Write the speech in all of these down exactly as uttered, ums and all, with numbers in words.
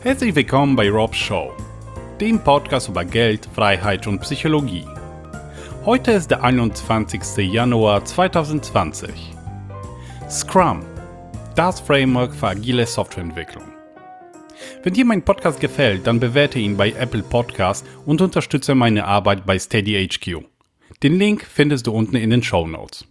Herzlich willkommen bei Rob's Show, dem Podcast über Geld, Freiheit und Psychologie. Heute ist der einundzwanzigster Januar zweitausendzwanzig. Scrum, das Framework für agile Softwareentwicklung. Wenn dir mein Podcast gefällt, dann bewerte ihn bei Apple Podcasts und unterstütze meine Arbeit bei Steady H Q. Den Link findest du unten in den Shownotes.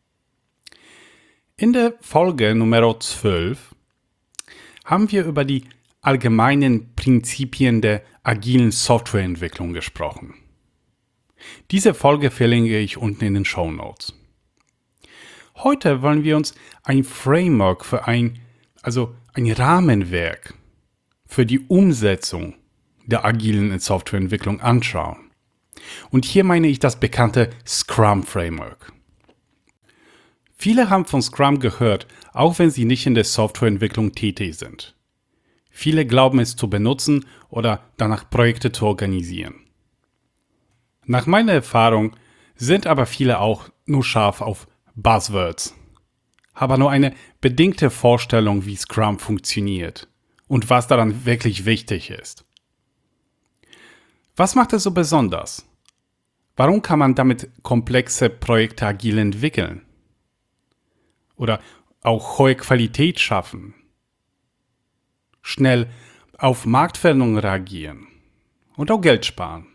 In der Folge Nummer zwölf haben wir über die allgemeinen Prinzipien der agilen Softwareentwicklung gesprochen. Diese Folge verlinke ich unten in den Shownotes. Heute wollen wir uns ein Framework für ein, also ein Rahmenwerk für die Umsetzung der agilen Softwareentwicklung anschauen. Und hier meine ich das bekannte Scrum Framework. Viele haben von Scrum gehört, auch wenn sie nicht in der Softwareentwicklung tätig sind. Viele glauben es zu benutzen oder danach Projekte zu organisieren. Nach meiner Erfahrung sind aber viele auch nur scharf auf Buzzwords, haben nur eine bedingte Vorstellung, wie Scrum funktioniert und was daran wirklich wichtig ist. Was macht es so besonders? Warum kann man damit komplexe Projekte agil entwickeln? Oder auch hohe Qualität schaffen? Schnell auf Marktveränderungen reagieren und auch Geld sparen.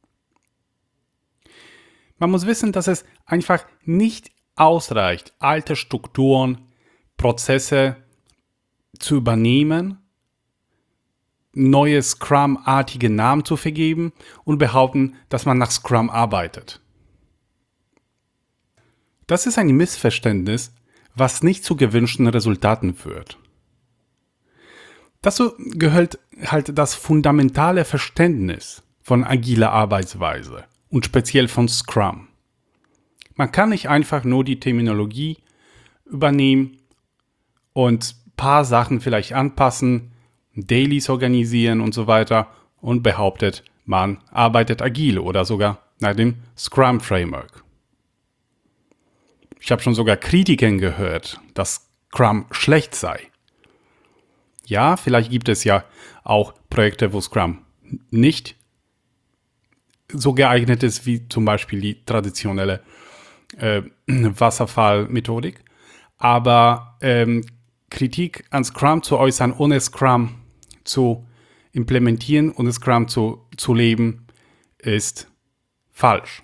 Man muss wissen, dass es einfach nicht ausreicht, alte Strukturen, Prozesse zu übernehmen, neue Scrum-artige Namen zu vergeben und behaupten, dass man nach Scrum arbeitet. Das ist ein Missverständnis, was nicht zu gewünschten Resultaten führt. Dazu gehört halt das fundamentale Verständnis von agiler Arbeitsweise und speziell von Scrum. Man kann nicht einfach nur die Terminologie übernehmen und ein paar Sachen vielleicht anpassen, Dailies organisieren und so weiter und behauptet, man arbeitet agil oder sogar nach dem Scrum Framework. Ich habe schon sogar Kritikern gehört, dass Scrum schlecht sei. Ja, vielleicht gibt es ja auch Projekte, wo Scrum nicht so geeignet ist wie zum Beispiel die traditionelle äh, Wasserfallmethodik. Aber ähm, Kritik an Scrum zu äußern, ohne Scrum zu implementieren und Scrum zu, zu leben, ist falsch.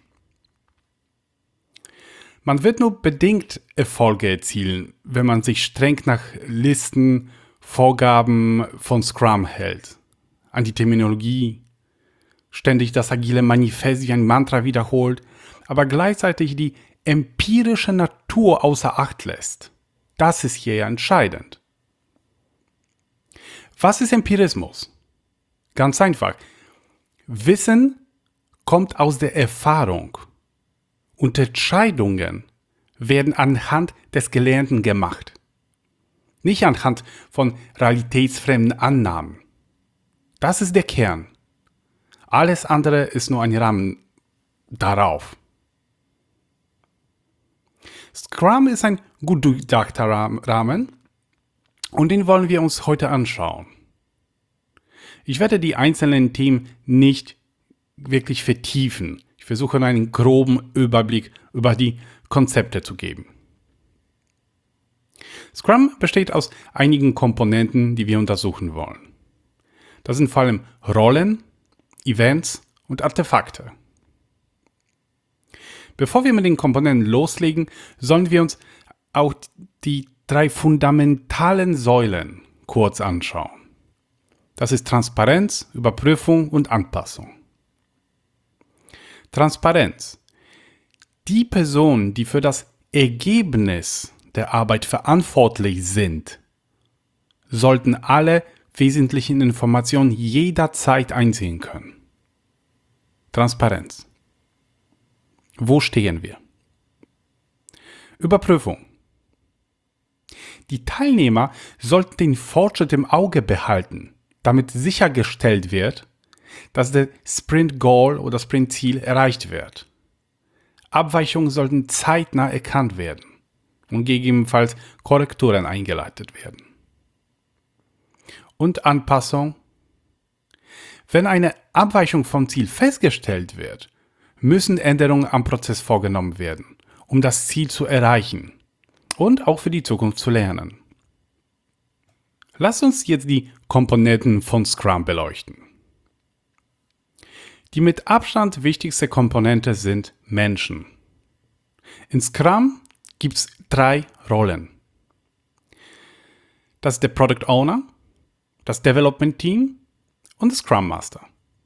Man wird nur bedingt Erfolge erzielen, wenn man sich streng nach Listen, Vorgaben von Scrum hält, an die Terminologie, ständig das agile Manifest wie ein Mantra wiederholt, aber gleichzeitig die empirische Natur außer Acht lässt. Das ist hier entscheidend. Was ist Empirismus? Ganz einfach. Wissen kommt aus der Erfahrung und Entscheidungen werden anhand des Gelernten gemacht. Nicht anhand von realitätsfremden Annahmen. Das ist der Kern. Alles andere ist nur ein Rahmen darauf. Scrum ist ein gut durchdachter Rahmen und den wollen wir uns heute anschauen. Ich werde die einzelnen Themen nicht wirklich vertiefen. Ich versuche einen groben Überblick über die Konzepte zu geben. Scrum besteht aus einigen Komponenten, die wir untersuchen wollen. Das sind vor allem Rollen, Events und Artefakte. Bevor wir mit den Komponenten loslegen, sollen wir uns auch die drei fundamentalen Säulen kurz anschauen. Das ist Transparenz, Überprüfung und Anpassung. Transparenz. Die Personen, die für das Ergebnis der Arbeit verantwortlich sind, sollten alle wesentlichen Informationen jederzeit einsehen können. Transparenz. Wo stehen wir? Überprüfung. Die Teilnehmer sollten den Fortschritt im Auge behalten, damit sichergestellt wird, dass der Sprint Goal oder Sprint Ziel erreicht wird. Abweichungen sollten zeitnah erkannt werden und gegebenenfalls Korrekturen eingeleitet werden. Und Anpassung Wenn eine Abweichung vom Ziel festgestellt wird, müssen Änderungen am Prozess vorgenommen werden, um das Ziel zu erreichen und auch für die Zukunft zu lernen. Lass uns jetzt die Komponenten von Scrum beleuchten. Die mit Abstand wichtigste Komponente sind Menschen. In Scrum gibt es drei Rollen. Das ist der Product Owner, das Development Team und der Scrum Master.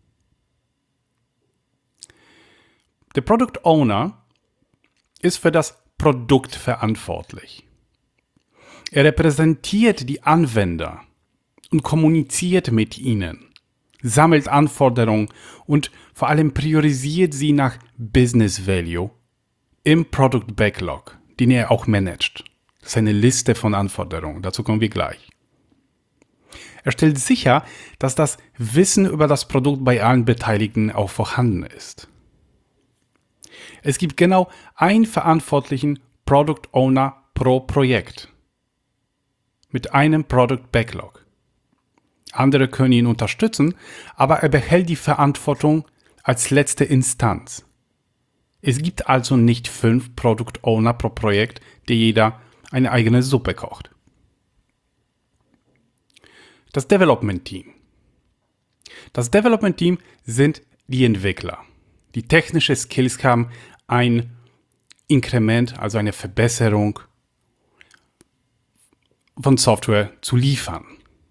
Der Product Owner ist für das Produkt verantwortlich. Er repräsentiert die Anwender und kommuniziert mit ihnen, sammelt Anforderungen und vor allem priorisiert sie nach Business Value im Product Backlog, den er auch managt. Das ist eine Liste von Anforderungen, dazu kommen wir gleich. Er stellt sicher, dass das Wissen über das Produkt bei allen Beteiligten auch vorhanden ist. Es gibt genau einen verantwortlichen Product Owner pro Projekt mit einem Product Backlog. Andere können ihn unterstützen, aber er behält die Verantwortung als letzte Instanz. Es gibt also nicht fünf Product Owner pro Projekt, die jeder eine eigene Suppe kocht. Das Development Team. Das Development Team sind die Entwickler. Die technische Skills haben ein Inkrement, also eine Verbesserung von Software zu liefern.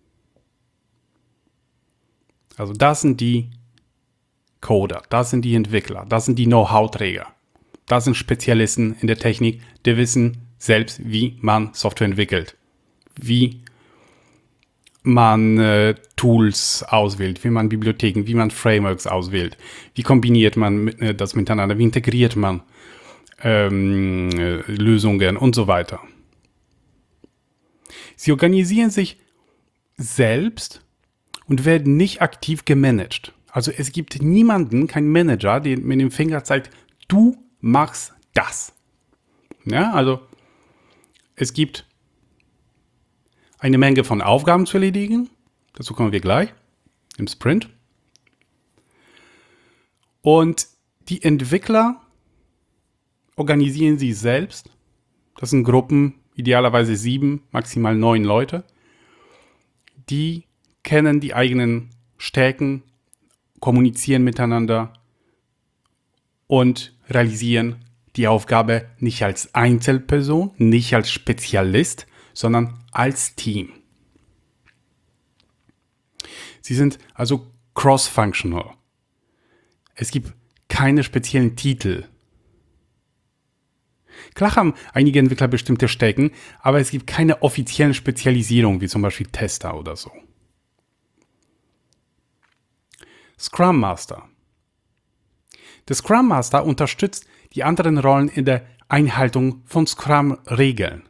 Also das sind die Coder, das sind die Entwickler, das sind die Know-how-Träger. Das sind Spezialisten in der Technik, die wissen selbst, wie man Software entwickelt, wie man äh, Tools auswählt, wie man Bibliotheken, wie man Frameworks auswählt, wie kombiniert man mit, äh, das miteinander, wie integriert man ähm, äh, Lösungen und so weiter. Sie organisieren sich selbst und werden nicht aktiv gemanagt. Also es gibt niemanden, keinen Manager, der mit dem Finger zeigt, du machst das. Ja, also es gibt eine Menge von Aufgaben zu erledigen. Dazu kommen wir gleich im Sprint. Und die Entwickler organisieren sich selbst. Das sind Gruppen, idealerweise sieben, maximal neun Leute. Die kennen die eigenen Stärken, kommunizieren miteinander und realisieren die Aufgabe nicht als Einzelperson, nicht als Spezialist, sondern als Team. Sie sind also cross-functional. Es gibt keine speziellen Titel. Klar haben einige Entwickler bestimmte Stärken, aber es gibt keine offiziellen Spezialisierungen, wie zum Beispiel Tester oder so. Scrum Master. Der Scrum Master unterstützt die anderen Rollen in der Einhaltung von Scrum-Regeln.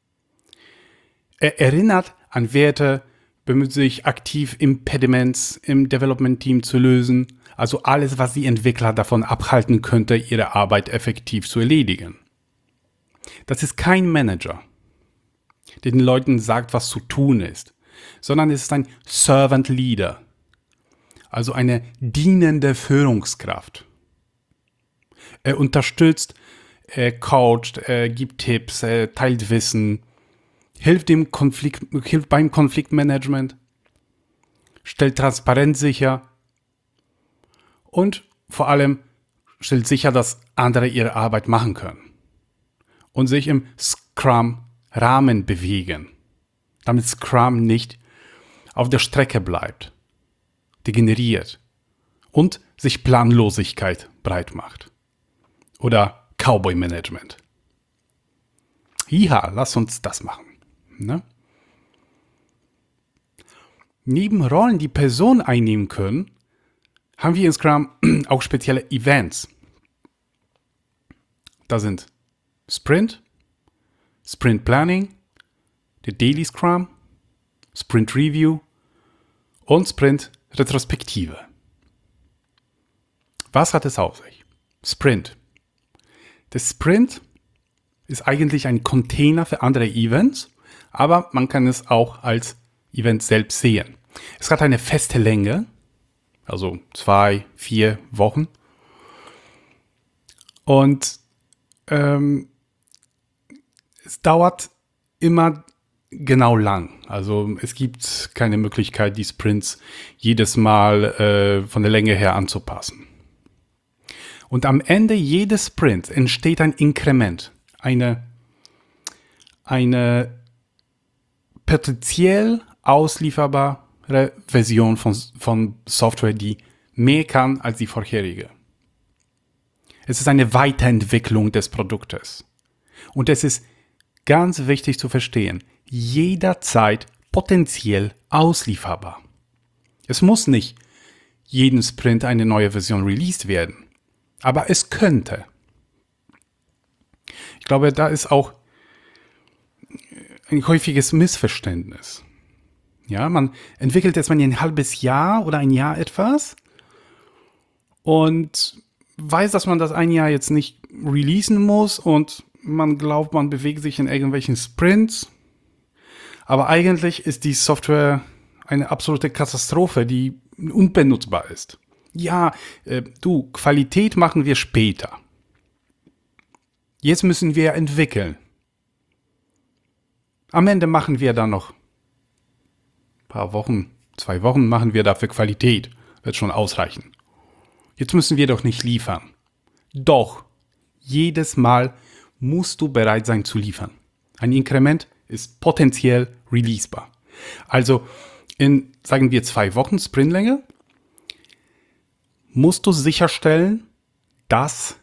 Er erinnert an Werte, bemüht sich aktiv Impediments im Development-Team zu lösen, also alles, was die Entwickler davon abhalten könnte, ihre Arbeit effektiv zu erledigen. Das ist kein Manager, der den Leuten sagt, was zu tun ist, sondern es ist ein Servant Leader, also eine dienende Führungskraft. Er unterstützt, er coacht, er gibt Tipps, er teilt Wissen, hilft, dem Konflikt, hilft beim Konfliktmanagement, stellt Transparenz sicher und vor allem stellt sicher, dass andere ihre Arbeit machen können und sich im Scrum-Rahmen bewegen, damit Scrum nicht auf der Strecke bleibt, degeneriert und sich Planlosigkeit breit macht. Oder Cowboy-Management. Ja, lass uns das machen. Ne? Neben Rollen, die Personen einnehmen können, haben wir in Scrum auch spezielle Events. Da sind Sprint, Sprint Planning, der Daily Scrum, Sprint Review und Sprint Retrospektive. Was hat es auf sich? Sprint. Der Sprint ist eigentlich ein Container für andere Events, aber man kann es auch als Event selbst sehen. Es hat eine feste Länge, also zwei, vier Wochen. Und ähm, es dauert immer genau lang. Also es gibt keine Möglichkeit, die Sprints jedes Mal äh, von der Länge her anzupassen. Und am Ende jedes Sprints entsteht ein Inkrement, eine, eine potenziell auslieferbare Version von, von Software, die mehr kann als die vorherige. Es ist eine Weiterentwicklung des Produktes. Und es ist ganz wichtig zu verstehen, jederzeit potenziell auslieferbar. Es muss nicht jeden Sprint eine neue Version released werden, aber es könnte. Ich glaube, da ist auch ein häufiges Missverständnis. Ja, man entwickelt erstmal ein halbes Jahr oder ein Jahr etwas und weiß, dass man das ein Jahr jetzt nicht releasen muss und man glaubt, man bewegt sich in irgendwelchen Sprints. Aber eigentlich ist die Software eine absolute Katastrophe, die unbenutzbar ist. Ja, äh, du, Qualität machen wir später. Jetzt müssen wir entwickeln. Am Ende machen wir dann noch ein paar Wochen, zwei Wochen machen wir dafür Qualität. Wird schon ausreichen. Jetzt müssen wir doch nicht liefern. Doch, jedes Mal musst du bereit sein zu liefern. Ein Inkrement ist potenziell releasebar. Also in, sagen wir, zwei Wochen Sprintlänge musst du sicherstellen, dass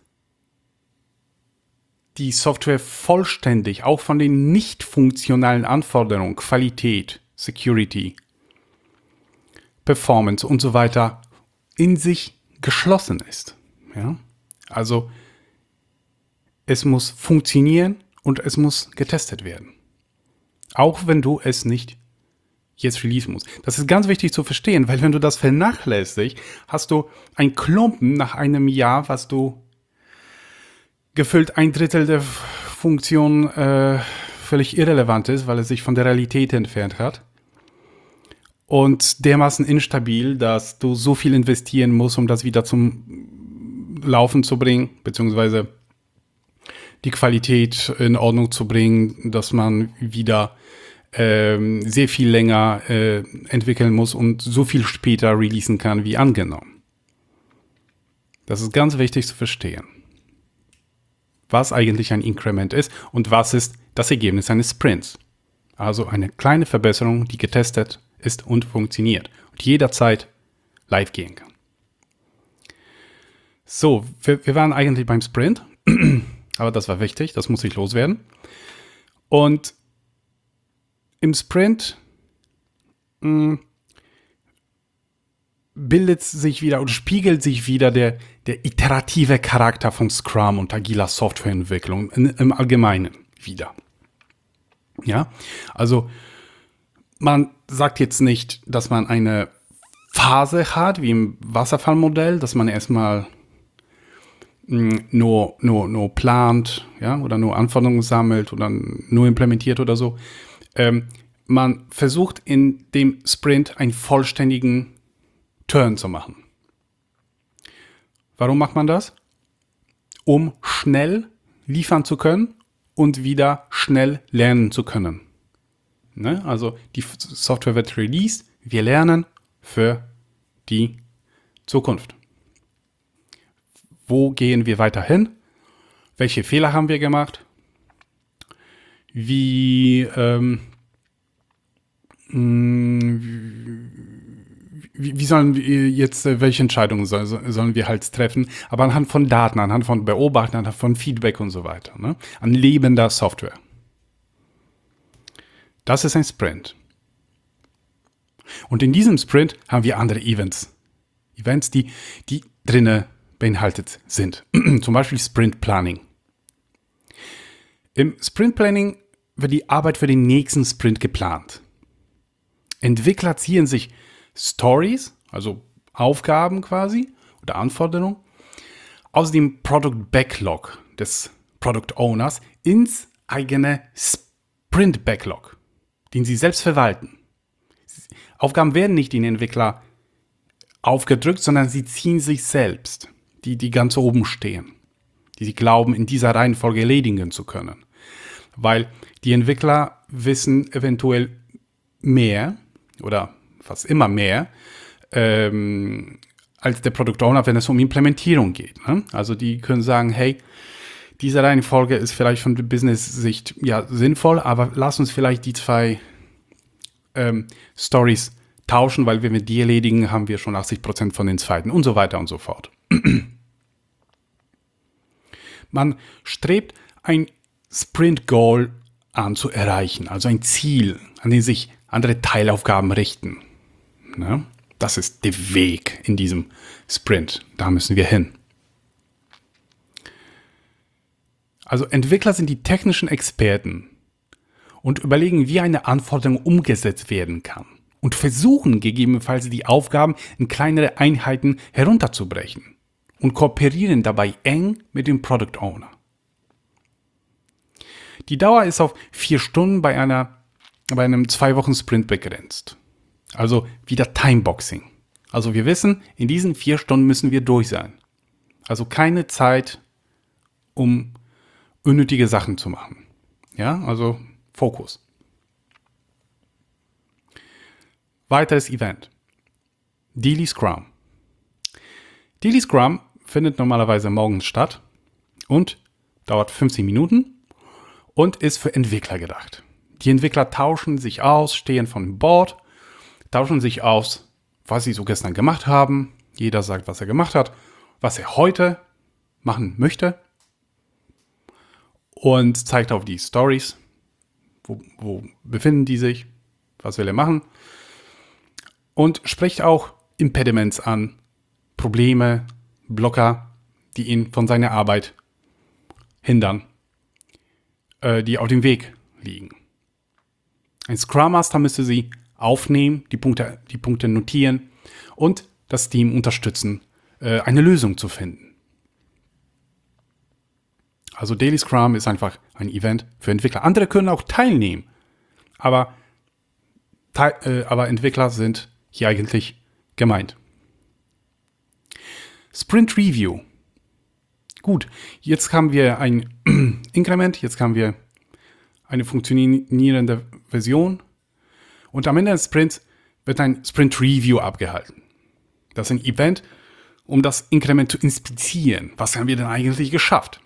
die Software vollständig, auch von den nicht funktionalen Anforderungen, Qualität, Security, Performance und so weiter, in sich geschlossen ist. Ja? Also es muss funktionieren und es muss getestet werden. Auch wenn du es nicht jetzt releasen musst. Das ist ganz wichtig zu verstehen, weil wenn du das vernachlässigst, hast du ein Klumpen nach einem Jahr, was du gefüllt ein Drittel der Funktion äh, völlig irrelevant ist, weil es sich von der Realität entfernt hat. Und dermaßen instabil, dass du so viel investieren musst, um das wieder zum Laufen zu bringen, beziehungsweise die Qualität in Ordnung zu bringen, dass man wieder ähm, sehr viel länger äh, entwickeln muss und so viel später releasen kann wie angenommen. Das ist ganz wichtig zu verstehen, was eigentlich ein Increment ist und was ist das Ergebnis eines Sprints. Also eine kleine Verbesserung, die getestet ist und funktioniert und jederzeit live gehen kann. So, wir, wir waren eigentlich beim Sprint, aber das war wichtig, das muss ich loswerden. Und im Sprint mh, bildet sich wieder oder spiegelt sich wieder der, der iterative Charakter von Scrum und agiler Softwareentwicklung in, im Allgemeinen wieder. Ja, also man sagt jetzt nicht, dass man eine Phase hat, wie im Wasserfallmodell, dass man erstmal mh, nur, nur, nur plant, ja, oder nur Anforderungen sammelt oder nur implementiert oder so. Ähm, man versucht in dem Sprint einen vollständigen Turn zu machen. Warum macht man das? Um schnell liefern zu können und wieder schnell lernen zu können. Ne? Also die Software wird released, wir lernen für die Zukunft. Wo gehen wir weiter hin? Welche Fehler haben wir gemacht? Wie, ähm, wie, wie sollen wir jetzt, welche Entscheidungen soll, sollen wir halt treffen? Aber anhand von Daten, anhand von Beobachten, anhand von Feedback und so weiter. Ne? An lebender Software. Das ist ein Sprint. Und in diesem Sprint haben wir andere Events. Events, die, die drinne beinhaltet sind. Zum Beispiel Sprint Planning. Im Sprint Planning wird die Arbeit für den nächsten Sprint geplant. Entwickler ziehen sich Stories, also Aufgaben quasi oder Anforderungen, aus dem Product Backlog des Product Owners ins eigene Sprint Backlog, den sie selbst verwalten. Aufgaben werden nicht den Entwickler aufgedrückt, sondern sie ziehen sich selbst, die, die ganz oben stehen, die sie glauben, in dieser Reihenfolge erledigen zu können. Weil die Entwickler wissen eventuell mehr oder fast immer mehr ähm, als der Product Owner, wenn es um Implementierung geht. Ne? Also die können sagen, hey, diese Reihenfolge ist vielleicht von der Business-Sicht ja sinnvoll, aber lass uns vielleicht die zwei ähm, Stories tauschen, weil wenn wir die erledigen, haben wir schon achtzig Prozent von den zweiten und so weiter und so fort. Man strebt ein Sprint-Goal an zu erreichen, also ein Ziel, an dem sich andere Teilaufgaben richten. Ne? Das ist der Weg in diesem Sprint. Da müssen wir hin. Also Entwickler sind die technischen Experten und überlegen, wie eine Anforderung umgesetzt werden kann und versuchen gegebenenfalls die Aufgaben in kleinere Einheiten herunterzubrechen und kooperieren dabei eng mit dem Product Owner. Die Dauer ist auf vier Stunden bei, einer, bei einem zwei Wochen Sprint begrenzt. Also wieder Timeboxing. Also wir wissen, in diesen vier Stunden müssen wir durch sein. Also keine Zeit, um unnötige Sachen zu machen. Ja, also Fokus. Weiteres Event. Daily Scrum. Daily Scrum findet normalerweise morgens statt und dauert fünfzehn Minuten und ist für Entwickler gedacht. Die Entwickler tauschen sich aus, stehen von Board, tauschen sich aus, was sie so gestern gemacht haben. Jeder sagt, was er gemacht hat, was er heute machen möchte und zeigt auf die Stories, wo, wo befinden die sich, was will er machen und spricht auch Impediments an, Probleme, Blocker, die ihn von seiner Arbeit hindern, äh, die auf dem Weg liegen. Ein Scrum Master müsste sie aufnehmen, die Punkte, die Punkte notieren und das Team unterstützen, äh, eine Lösung zu finden. Also Daily Scrum ist einfach ein Event für Entwickler. Andere können auch teilnehmen, aber, te- äh, aber Entwickler sind hier eigentlich gemeint. Sprint Review. Gut, jetzt haben wir ein Inkrement, jetzt haben wir eine funktionierende Version und am Ende des Sprints wird ein Sprint Review abgehalten. Das ist ein Event, um das Inkrement zu inspizieren. Was haben wir denn eigentlich geschafft?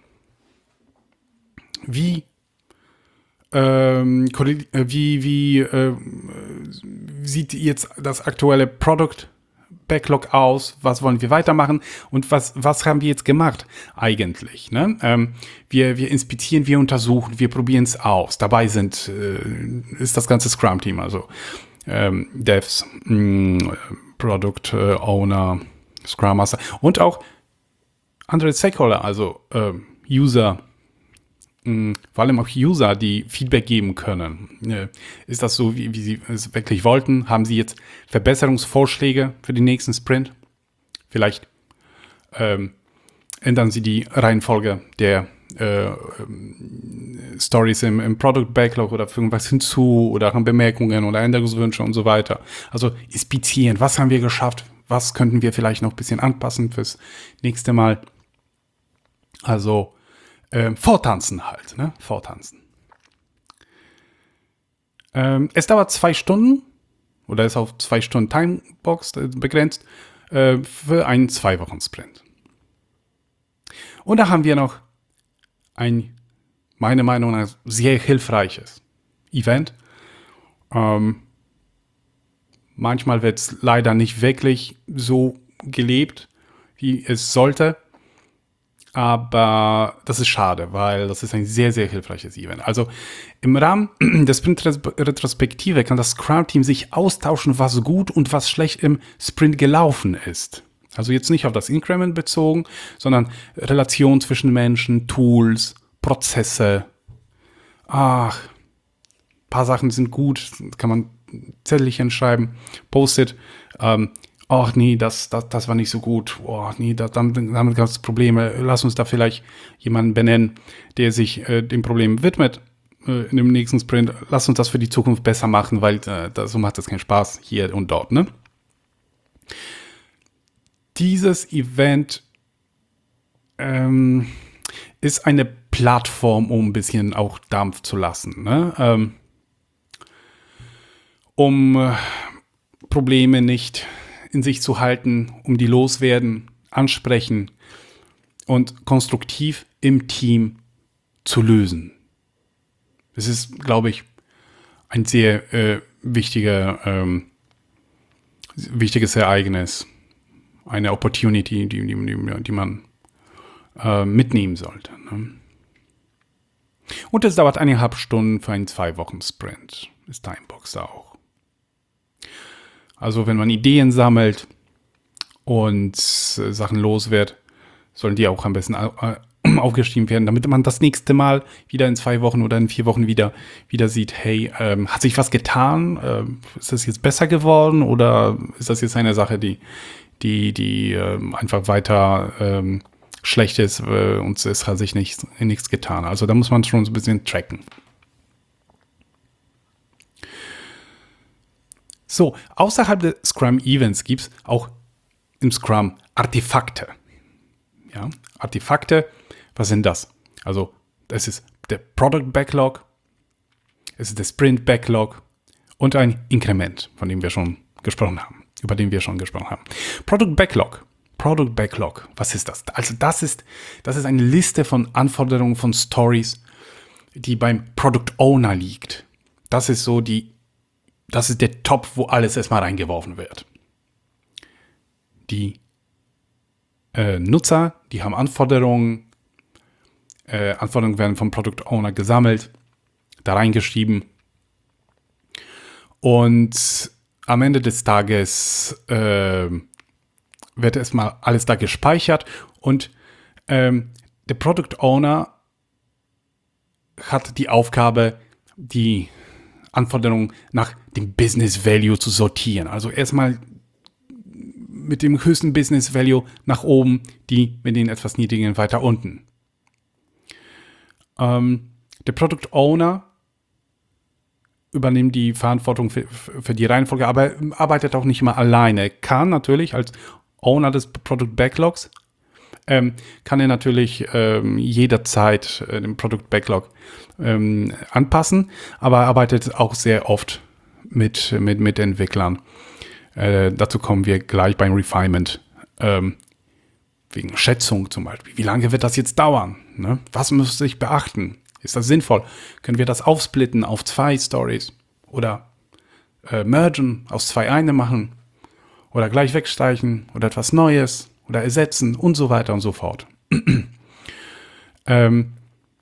Wie, ähm, wie, wie äh, sieht jetzt das aktuelle Product Backlog aus, was wollen wir weitermachen und was, was haben wir jetzt gemacht eigentlich. Ne? Ähm, wir, wir inspizieren, wir untersuchen, wir probieren es aus. Dabei sind, äh, ist das ganze Scrum-Team, also ähm, Devs, mh, Product äh, Owner, Scrum Master und auch andere Stakeholder, also äh, User, mh, vor allem auch User, die Feedback geben können. Äh, ist das so, wie, wie sie es wirklich wollten? Haben sie jetzt Verbesserungsvorschläge für den nächsten Sprint? Vielleicht ähm, ändern sie die Reihenfolge der äh, Stories im, im Product Backlog oder fügen was hinzu oder haben Bemerkungen oder Änderungswünsche und so weiter. Also inspizieren, was haben wir geschafft? Was könnten wir vielleicht noch ein bisschen anpassen fürs nächste Mal? Also ähm, vortanzen halt, ne? Vortanzen. Ähm, es dauert zwei Stunden oder ist auf zwei Stunden Timebox äh, begrenzt äh, für einen zwei Wochen Sprint. Und da haben wir noch ein, meiner Meinung nach, sehr hilfreiches Event. Ähm, manchmal wird es leider nicht wirklich so gelebt, wie es sollte. Aber das ist schade, weil das ist ein sehr, sehr hilfreiches Event. Also im Rahmen der Sprint-Retrospektive kann das Scrum-Team sich austauschen, was gut und was schlecht im Sprint gelaufen ist. Also jetzt nicht auf das Increment bezogen, sondern Relation zwischen Menschen, Tools, Prozesse. Ach, ein paar Sachen sind gut, kann man Zettelchen schreiben, Post-it. Ähm, ach nee, das, das, das war nicht so gut. Oh nee, das, damit, damit gab es Probleme. Lass uns da vielleicht jemanden benennen, der sich äh, dem Problem widmet äh, in dem nächsten Sprint. Lass uns das für die Zukunft besser machen, weil äh, das, so macht das keinen Spaß hier und dort, ne? dieses Event ähm, ist eine Plattform, um ein bisschen auch Dampf zu lassen, ne? ähm, um äh, Probleme nicht in sich zu halten, um die loswerden, ansprechen und konstruktiv im Team zu lösen. Das ist, glaube ich, ein sehr äh, wichtiger, ähm, wichtiges Ereignis, eine Opportunity, die, die, die man äh, mitnehmen sollte. Ne? Und es dauert eineinhalb Stunden für einen Zwei-Wochen-Sprint. Ist Timebox auch. Also wenn man Ideen sammelt und äh, Sachen los wird, sollen die auch am besten äh, aufgeschrieben werden, damit man das nächste Mal wieder in zwei Wochen oder in vier Wochen wieder, wieder sieht, hey, ähm, hat sich was getan? Ähm, ist das jetzt besser geworden? Oder ist das jetzt eine Sache, die, die, die ähm, einfach weiter ähm, schlecht ist äh, und es hat sich nichts, nichts getan? Also da muss man schon so ein bisschen tracken. So, außerhalb des Scrum-Events gibt es auch im Scrum Artefakte. Ja, Artefakte, was sind das? Also, das ist der Product Backlog, es ist der Sprint Backlog und ein Inkrement, von dem wir schon gesprochen haben, über den wir schon gesprochen haben. Product Backlog. Product Backlog, was ist das? Also, das ist, das ist eine Liste von Anforderungen, von Stories, die beim Product Owner liegt. Das ist so die Das ist der Topf, wo alles erstmal reingeworfen wird. Die äh, Nutzer, die haben Anforderungen. Äh, Anforderungen werden vom Product Owner gesammelt, da reingeschrieben. Und am Ende des Tages äh, wird erstmal alles da gespeichert. Und ähm, der Product Owner hat die Aufgabe, die Anforderungen nach dem Business Value zu sortieren. Also erstmal mit dem höchsten Business Value nach oben, die mit den etwas niedrigen weiter unten. Ähm, der Product Owner übernimmt die Verantwortung für, für die Reihenfolge, aber arbeitet auch nicht immer alleine. Kann natürlich als Owner des Product Backlogs, ähm, kann er natürlich ähm, jederzeit äh, den Product Backlog ähm, anpassen, aber arbeitet auch sehr oft mit, mit, mit Entwicklern. Äh, dazu kommen wir gleich beim Refinement. Ähm, wegen Schätzung zum Beispiel. Wie lange wird das jetzt dauern? Ne? Was muss ich beachten? Ist das sinnvoll? Können wir das aufsplitten auf zwei Stories? Oder äh, mergen, aus zwei eine machen? Oder gleich wegstreichen? Oder etwas Neues? Oder ersetzen? Und so weiter und so fort. ähm,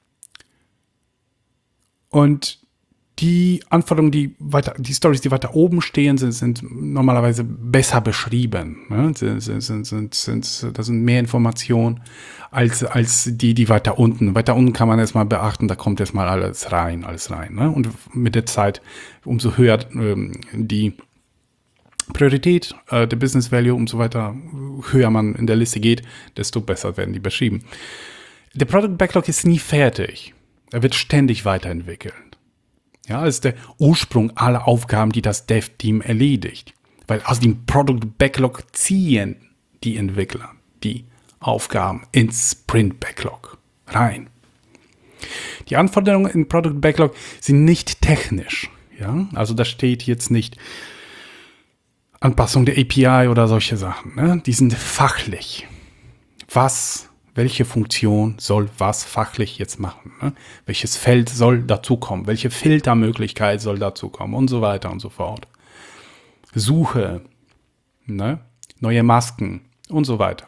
und die Anforderungen, die weiter, die Stories, die weiter oben stehen, sind, sind normalerweise besser beschrieben. Ne? Sind, sind, sind, sind, das sind mehr Informationen als, als die, die weiter unten. Weiter unten kann man erstmal beachten, da kommt erstmal alles rein, alles rein. Ne? Und mit der Zeit, umso höher ähm, die Priorität, äh, der Business Value, umso weiter höher man in der Liste geht, desto besser werden die beschrieben. Der Product Backlog ist nie fertig. Er wird ständig weiterentwickelt. Ja, das ist der Ursprung aller Aufgaben, die das Dev-Team erledigt. Weil aus dem Product Backlog ziehen die Entwickler die Aufgaben ins Sprint Backlog rein. Die Anforderungen im Product Backlog sind nicht technisch. Ja, also da steht jetzt nicht Anpassung der A P I oder solche Sachen. Ne? Die sind fachlich. Was Welche Funktion soll was fachlich jetzt machen? Ne? Welches Feld soll dazukommen? Welche Filtermöglichkeit soll dazukommen? Und so weiter und so fort. Suche, ne? Neue Masken und so weiter.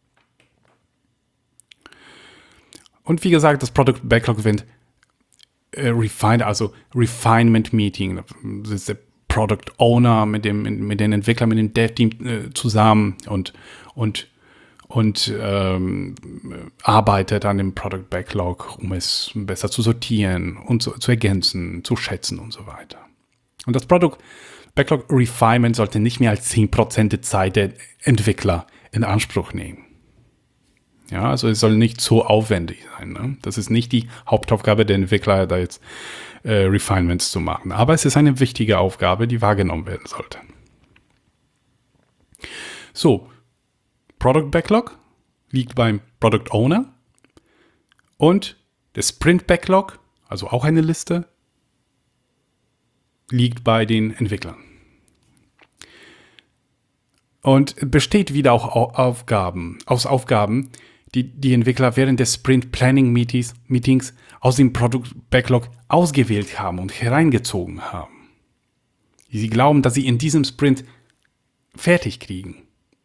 Und wie gesagt, das Product Backlog Event äh, Refine, also Refinement Meeting. Das ist der Product Owner mit dem mit den Entwicklern, mit dem Dev-Team äh, zusammen und und und ähm, arbeitet an dem Product Backlog, um es besser zu sortieren und zu, zu ergänzen, zu schätzen und so weiter. Und das Product Backlog Refinement sollte nicht mehr als zehn Prozent der Zeit der Entwickler in Anspruch nehmen. Ja, also es soll nicht so aufwendig sein. Ne? Das ist nicht die Hauptaufgabe der Entwickler, da jetzt äh, Refinements zu machen. Aber es ist eine wichtige Aufgabe, die wahrgenommen werden sollte. So, Product Backlog liegt beim Product Owner und der Sprint Backlog, also auch eine Liste, liegt bei den Entwicklern. Und besteht wieder auch Aufgaben, aus Aufgaben, die die Entwickler während des Sprint Planning Meetings, Meetings aus dem Product Backlog ausgewählt haben und hereingezogen haben. Die sie glauben, dass sie in diesem Sprint fertig kriegen.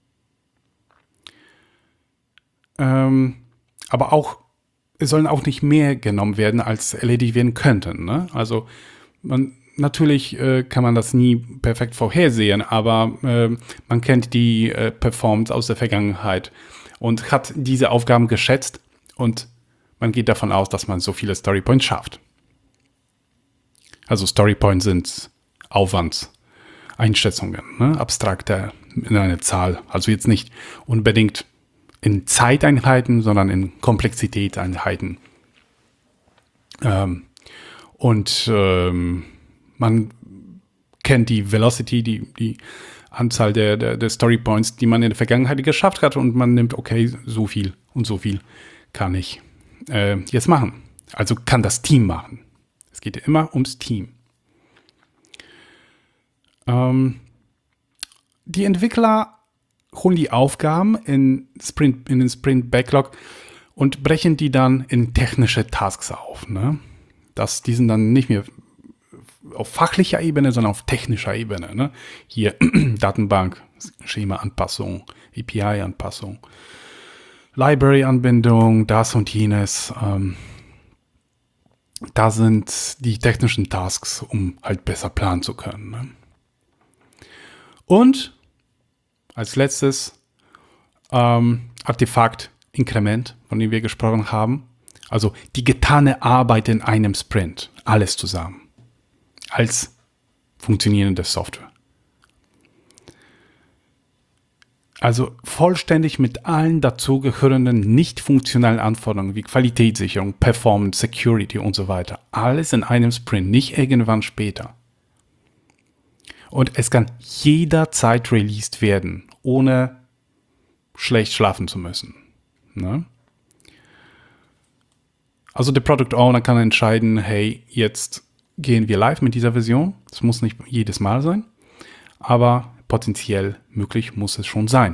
Ähm, aber auch, es sollen auch nicht mehr genommen werden, als erledigt werden könnten. Ne? Also man, natürlich äh, kann man das nie perfekt vorhersehen, aber äh, man kennt die äh, Performance aus der Vergangenheit und hat diese Aufgaben geschätzt und man geht davon aus, dass man so viele Storypoints schafft. Also Storypoints sind Aufwandseinschätzungen, ne? Abstrakte in einer Zahl. Also jetzt nicht unbedingt in Zeiteinheiten, sondern in Komplexitätseinheiten. Ähm, und ähm, man kennt die Velocity, die, die Anzahl der, der, der Storypoints, die man in der Vergangenheit geschafft hat und man nimmt, okay, so viel und so viel kann ich äh, jetzt machen. Also kann das Team machen. Es geht immer ums Team. Ähm, die Entwickler holen die Aufgaben in, Sprint, in den Sprint Backlog und brechen die dann in technische Tasks auf. Ne? Das, die sind dann nicht mehr auf fachlicher Ebene, sondern auf technischer Ebene. Ne? Hier Datenbank, Schema-Anpassung, A P I-Anpassung, Library-Anbindung, das und jenes. Ähm, da sind die technischen Tasks, um halt besser planen zu können. Ne? Und als letztes ähm, Artefakt, Inkrement, von dem wir gesprochen haben. Also die getane Arbeit in einem Sprint. Alles zusammen. Als funktionierende Software. Also vollständig mit allen dazugehörenden nicht funktionalen Anforderungen wie Qualitätssicherung, Performance, Security und so weiter. Alles in einem Sprint, nicht irgendwann später. Und es kann jederzeit released werden, ohne schlecht schlafen zu müssen. Ne? Also der Product Owner kann entscheiden, hey, jetzt gehen wir live mit dieser Version. Das muss nicht jedes Mal sein, aber potenziell möglich muss es schon sein.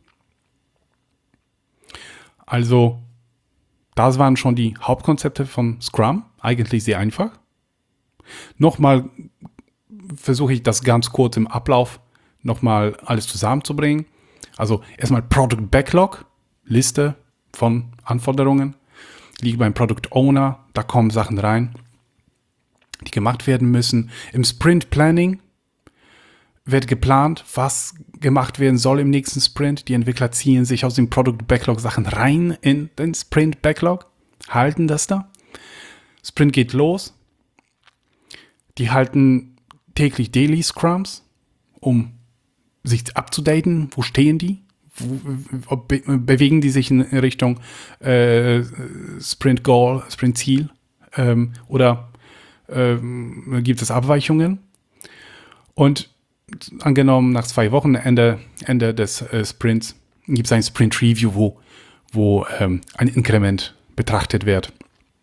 Also, das waren schon die Hauptkonzepte von Scrum. Eigentlich sehr einfach. Nochmal versuche ich das ganz kurz im Ablauf nochmal alles zusammenzubringen. Also erstmal Product Backlog, Liste von Anforderungen, liegt beim Product Owner, da kommen Sachen rein, die gemacht werden müssen. Im Sprint Planning wird geplant, was gemacht werden soll im nächsten Sprint. Die Entwickler ziehen sich aus dem Product Backlog Sachen rein in den Sprint Backlog, halten das da. Sprint geht los. Die halten täglich Daily Scrums, um sich abzudaten. Wo stehen die? Wo, be bewegen die sich in Richtung äh, Sprint Goal, Sprint Ziel? Ähm, oder ähm, gibt es Abweichungen? Und angenommen, nach zwei Wochen, Ende, Ende des äh, Sprints, gibt es ein Sprint Review, wo, wo ähm, ein Inkrement betrachtet wird,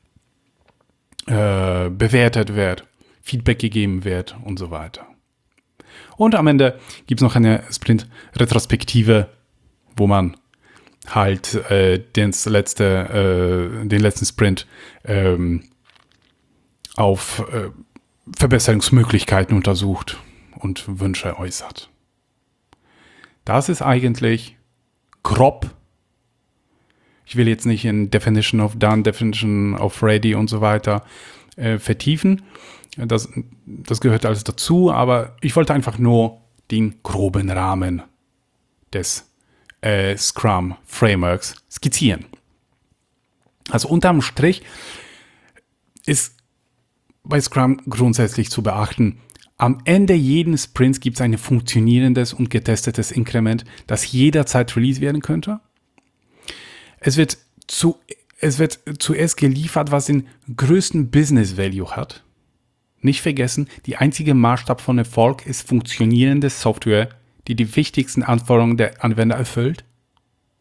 äh, bewertet wird, Feedback gegeben wird und so weiter. Und am Ende gibt es noch eine Sprint-Retrospektive, wo man halt äh, den, letzte, äh, den letzten Sprint ähm, auf äh, Verbesserungsmöglichkeiten untersucht und Wünsche äußert. Das ist eigentlich grob. Ich will jetzt nicht in Definition of Done, Definition of Ready und so weiter äh, vertiefen. Das, das gehört alles dazu, aber ich wollte einfach nur den groben Rahmen des äh, Scrum Frameworks skizzieren. Also unterm Strich ist bei Scrum grundsätzlich zu beachten, am Ende jeden Sprints gibt es ein funktionierendes und getestetes Inkrement, das jederzeit released werden könnte. Es wird, zu, es wird zuerst geliefert, was den größten Business Value hat. Nicht vergessen, die einzige Maßstab von Erfolg ist funktionierende Software, die die wichtigsten Anforderungen der Anwender erfüllt.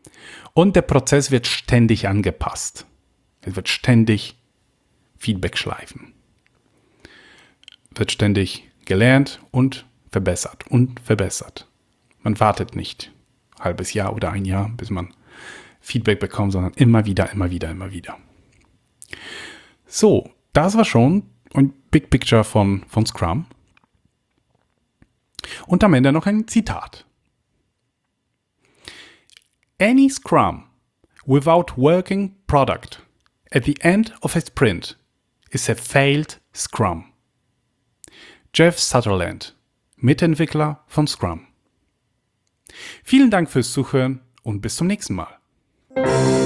Und der Prozess wird ständig angepasst. Es wird ständig Feedback schleifen. Wird ständig gelernt und verbessert und verbessert. Man wartet nicht ein halbes Jahr oder ein Jahr, bis man Feedback bekommt, sondern immer wieder, immer wieder, immer wieder. So, das war schon ein Big Picture von, von Scrum. Und am Ende noch ein Zitat. Any Scrum without working product at the end of a sprint is a failed Scrum. Jeff Sutherland, Mitentwickler von Scrum. Vielen Dank fürs Zuhören und bis zum nächsten Mal.